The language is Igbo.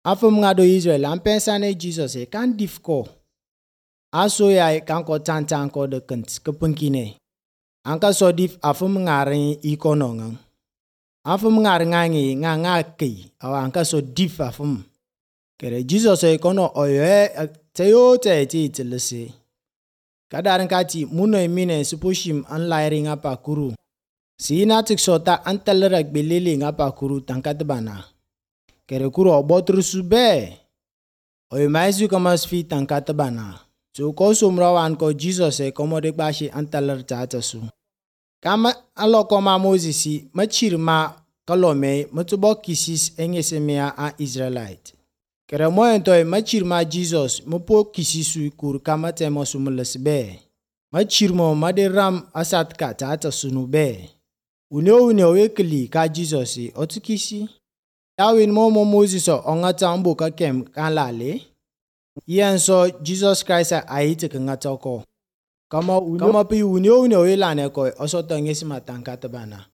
Afum ngado Israel ampensane Jesus kan difko. Aso ya kan ko tantan ko de kent kepengkine. Angka sodif afum ngaring ikonongang. Afum ngaringangi ngangaki awa angka sodif afum. Kere Jesus ikono oye teyo te telese. Kadaran kati muno emine supushim anlairi ngapa kuru. Sina tiksota antalrak belele ngapa kuru tankatbana. Kere kuru obotru sube. Oye maisu kamasfi tankatbana. So ko sumrawan ko Jesus komode bashi antalar tata su. Kama alokoma Moses machirma kalome mutubo kisis engesemea a Israelite. Kere moento machirma Jesus mupo kisisu kur kama temo sumulesbe. Machirmo maderam asatka tata sunube. Une wekeli ka Jesus otukisi. Yawin momo Moses ongata amboka kem kanlale. Iyan so Jesus Christ aite ngata ko. Kama pi une welane ko osoto ngesi matankata bana.